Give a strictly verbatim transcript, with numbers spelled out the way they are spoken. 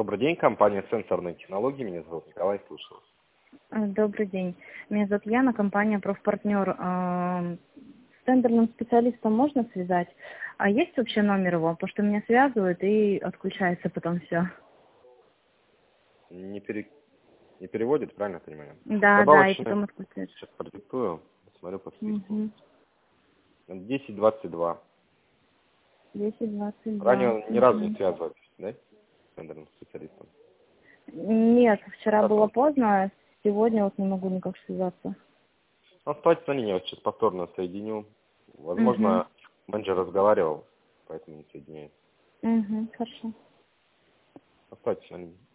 Добрый день, компания «Сенсорные технологии». Меня зовут Николай, слушаю. Добрый день. Меня зовут Яна, компания «Профпартнер». А, С тендерным специалистом можно связать? А есть вообще номер его? Потому что меня связывают и отключается потом все. Не, пере... не переводит, правильно я понимаю? Да, да, и Добавочный, потом отключается. сейчас продиктую, смотрю по списку. Угу. десять двадцать два. десять двадцать Ранее два. он ни разу не связывались, да? С тендерным специалистом. Нет, вчера Как было он? поздно, сегодня вот не могу никак связаться. Оставайтесь на линии, я сейчас повторно соединю. Угу. Возможно, менеджер разговаривал, поэтому не соединяет. Угу, хорошо. Оставайтесь на линии.